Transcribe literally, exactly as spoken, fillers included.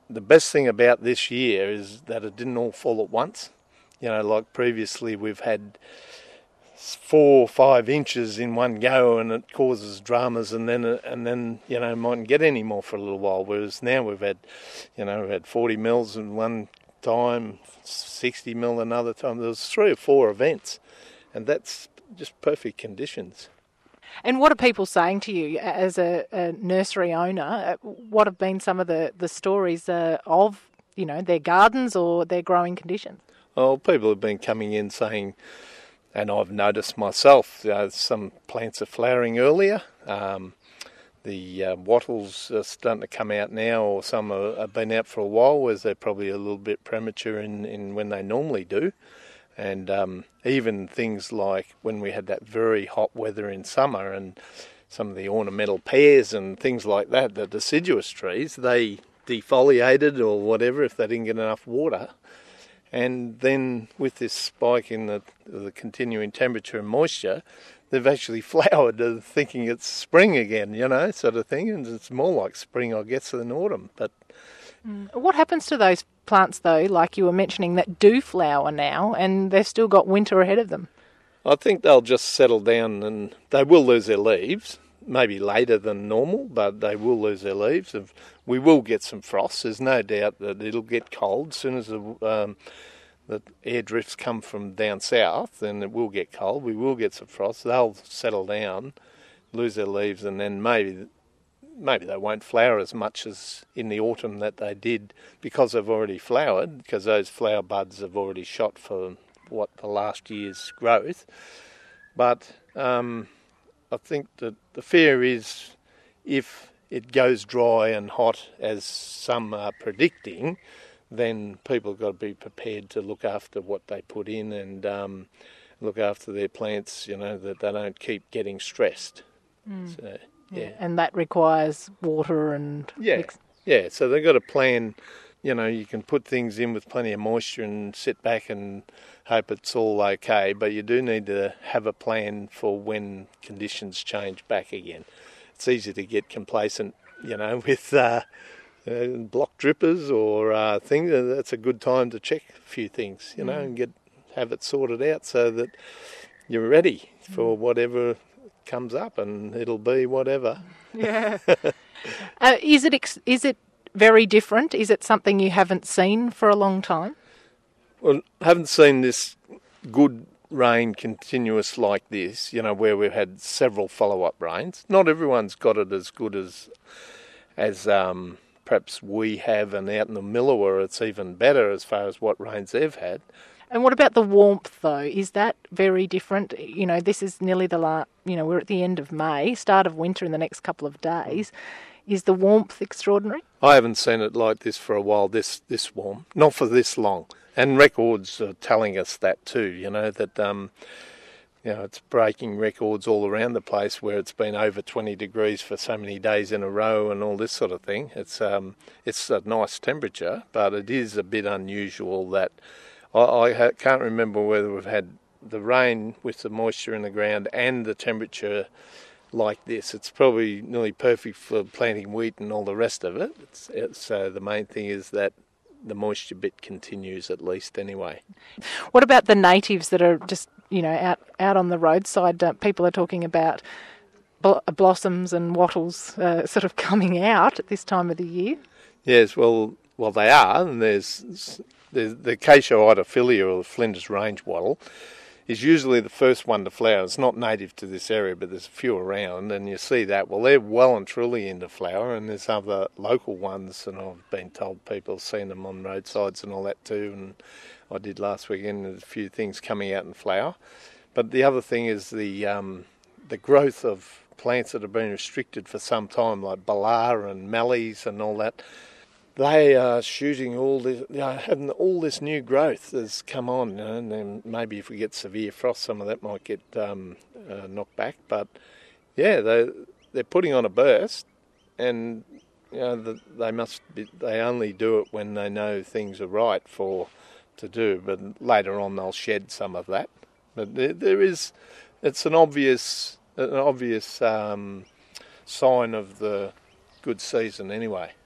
the best thing about this year is that it didn't all fall at once. You know, like previously we've had four or five inches in one go and it causes dramas, and then and then you know mightn't get any more for a little while. Whereas now we've had, you know, we've had forty mils in one time, sixty mil another time. There was three or four events, and that's just perfect conditions. And what are people saying to you as a, a nursery owner? What have been some of the, the stories uh, of, you know, their gardens or their growing conditions? Well, people have been coming in saying, and I've noticed myself, you know, some plants are flowering earlier. Um, the uh, wattles are starting to come out now, or some are, have been out for a while, whereas they're probably a little bit premature in, in when they normally do. And um, even things like when we had that very hot weather in summer, and some of the ornamental pears and things like that, the deciduous trees, they defoliated or whatever if they didn't get enough water. And then with this spike in the, the continuing temperature and moisture, they've actually flowered, uh, thinking it's spring again, you know, sort of thing. And it's more like spring, I guess, than autumn. But mm. What happens to those plants, though, like you were mentioning, that do flower now and they've still got winter ahead of them? I think they'll just settle down, and they will lose their leaves, maybe later than normal, but they will lose their leaves. We will get some frost. There's no doubt that it'll get cold. As soon as the, um, the air drifts come from down south, then it will get cold. We will get some frost. They'll settle down, lose their leaves, and then maybe maybe they won't flower as much as in the autumn that they did, because they've already flowered, because those flower buds have already shot for what the last year's growth. But um, I think that the fear is, if it goes dry and hot as some are predicting, then people have got to be prepared to look after what they put in and um, look after their plants, you know, that they don't keep getting stressed. Mm. So, yeah. yeah. And that requires water and... Yeah, mix. yeah. So they've got to plan, you know, you can put things in with plenty of moisture and sit back and hope it's all okay, but you do need to have a plan for when conditions change back again. It's easy to get complacent, you know, with uh, uh, block drippers or uh, things. That's a good time to check a few things, you know, mm. and get have it sorted out so that you're ready for whatever comes up, and it'll be whatever. Yeah. uh, is it ex- is it very different? Is it something you haven't seen for a long time? Well, I haven't seen this good rain continuous like this, you know, where we've had several follow-up rains. Not everyone's got it as good as as um, perhaps we have, and out in the Millewa it's even better as far as what rains they've had. And what about the warmth, though? Is that very different? You know, this is nearly the last, you know, we're at the end of May, start of winter in the next couple of days. Is the warmth extraordinary? I haven't seen it like this for a while, this this warm, not for this long. And records are telling us that too, you know, that um, you know, it's breaking records all around the place where it's been over twenty degrees for so many days in a row and all this sort of thing. It's um, it's a nice temperature, but it is a bit unusual that I, I ha- can't remember whether we've had the rain with the moisture in the ground and the temperature like this. It's probably nearly perfect for planting wheat and all the rest of it. It's, it's, so the main thing is that the moisture bit continues, at least anyway. What about the natives that are just, you know, out, out on the roadside? Uh, people are talking about bl- blossoms and wattles uh, sort of coming out at this time of the year. Yes, well, well they are. And there's, there's the Acacia iodophila, or the Flinders Range wattle, is usually the first one to flower. It's not native to this area, but there's a few around, and you see that. Well, they're well and truly into flower, and there's other local ones, and I've been told people have seen them on roadsides and all that too, and I did last weekend, there's a few things coming out in flower. But the other thing is the um, the growth of plants that have been restricted for some time, like Balar and Mallees and all that. They are shooting all this, you know, having all this new growth that's come on, you know, and then maybe if we get severe frost, some of that might get um, uh, knocked back. But yeah, they they're putting on a burst, and you know the, they must be, they only do it when they know things are right for to do. But later on, they'll shed some of that. But there, there is, it's an obvious an obvious um, sign of the good season anyway.